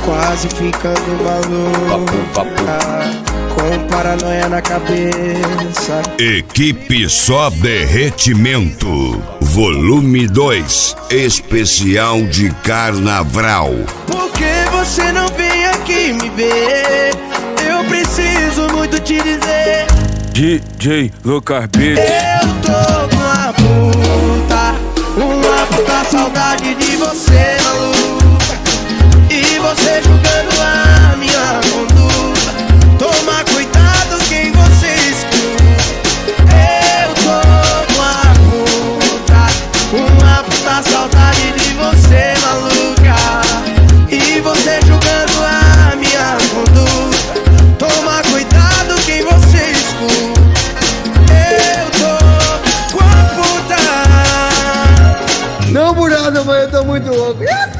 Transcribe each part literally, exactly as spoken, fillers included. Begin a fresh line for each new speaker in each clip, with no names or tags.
Quase ficando maluca, com paranoia na cabeça.
Equipe Só Derretimento, volume dois, especial de carnaval.
Por que você não vem aqui me ver? Eu preciso muito te dizer.
D J Lucas Beats.
Eu tô com uma puta, uma puta saudade de você, maluca. E você julgando a minha conduta. Toma cuidado quem você escuta. Eu tô com uma puta, uma puta saudade de você, maluca. E você julgando a minha conduta. Toma cuidado quem você escuta. Eu tô com a puta.
Não por nada, mas eu tô muito louco.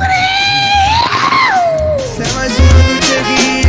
Cê é mais uma do Thierry.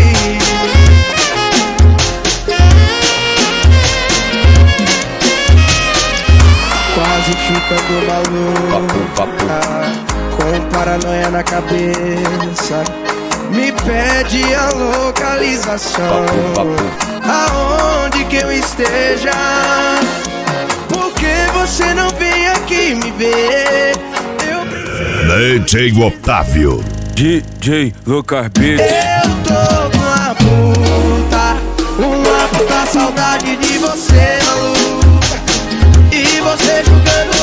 Quase ficando maluca, com paranoia na cabeça. Me pede a localização, aonde que eu esteja. Por que você não vem aqui me ver? Eu
D J Otávio.
D J Lucas Beats.
Eu tô com uma puta, uma puta saudade de você, maluca. E você julgando